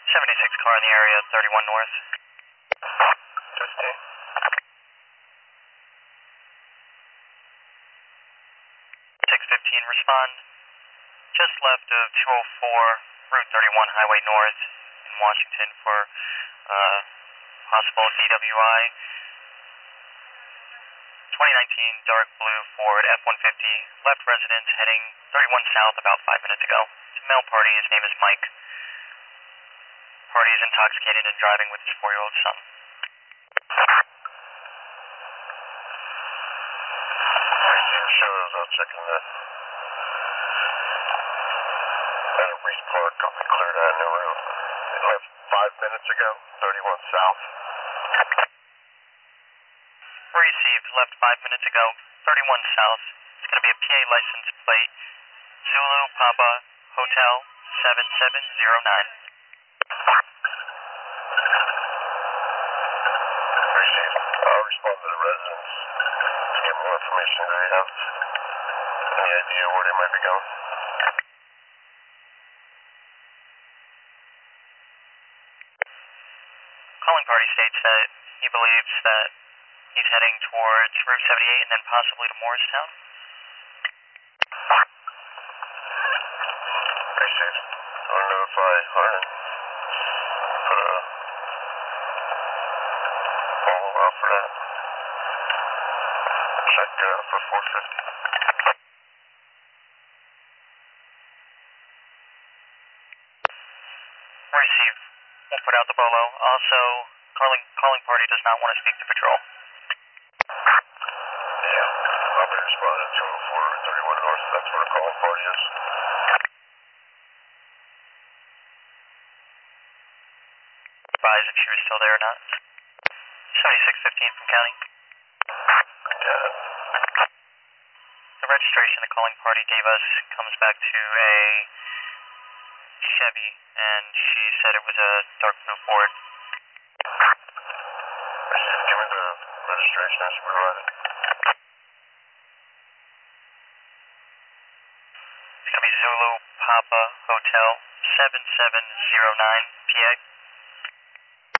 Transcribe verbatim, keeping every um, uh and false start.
seventy-six car in the area, thirty-one north. fifteen. six fifteen, respond. Just left of two oh four, Route thirty-one Highway North in Washington for uh, possible D W I. twenty nineteen dark blue Ford F one fifty, left residence heading thirty-one south about five minutes ago. It's a male party, his name is Mike. Party is intoxicated and driving with his four-year-old son. nineteen shows, I'll check in that. At a Reese Park, I'll be cleared out of New Room. It left five minutes ago, thirty-one south. Received, left five minutes ago, thirty-one south. It's going to be a P A license plate, Zulu Papa Hotel seven seven zero nine. Received. I'll respond to the residents to get more information if they have any idea where they might be going. Calling party states that he believes that he's heading towards Route seventy-eight and then possibly to Morristown. Received. I'll notify Harlan. Put a follow out for that. Check uh, for four fifty. Received. We'll put out the bolo. Also, calling calling party does not want to speak to patrol. Yeah, I'll be responding to two oh four thirty-one north. That's where the calling party is. Advise if she was still there or not. seventy-six fifteen from county. Yeah. The registration the calling party gave us comes back to a Chevy, and she said it was a dark blue Ford. Received. Give me the registration as provided. It's going to be Zulu Papa Hotel seven seven zero nine, P A.